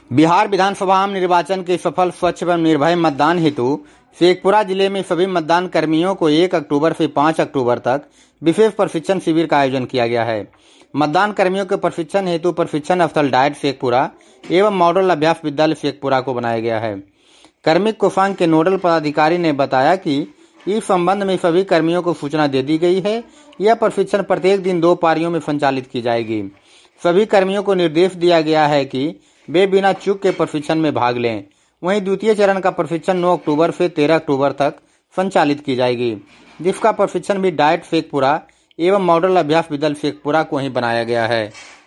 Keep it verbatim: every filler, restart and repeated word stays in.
बिहार विधानसभा आम निर्वाचन के सफल, स्वच्छ एवं निर्भय मतदान हेतु शेखपुरा जिले में सभी मतदान कर्मियों को एक अक्टूबर से पाँच अक्टूबर तक विशेष प्रशिक्षण शिविर का आयोजन किया गया है। मतदान कर्मियों के प्रशिक्षण हेतु प्रशिक्षण स्थल डायट शेखपुरा एवं मॉडल अभ्यास विद्यालय शेखपुरा को बनाया गया है। कार्मिक कोषांग के नोडल पदाधिकारी ने बताया कि इस संबंध में सभी कर्मियों को सूचना दे दी गई है। यह प्रशिक्षण प्रत्येक दिन दो पारियों में संचालित की जाएगी। सभी कर्मियों को निर्देश दिया गया है कि वे बिना चूक के प्रशिक्षण में भाग लें। वहीं द्वितीय चरण का प्रशिक्षण नौ अक्टूबर से तेरह अक्टूबर तक संचालित की जाएगी, जिसका प्रशिक्षण भी डाइट शेखपुरा एवं मॉडल अभ्यास विद्यालय शेखपुरा को ही बनाया गया है।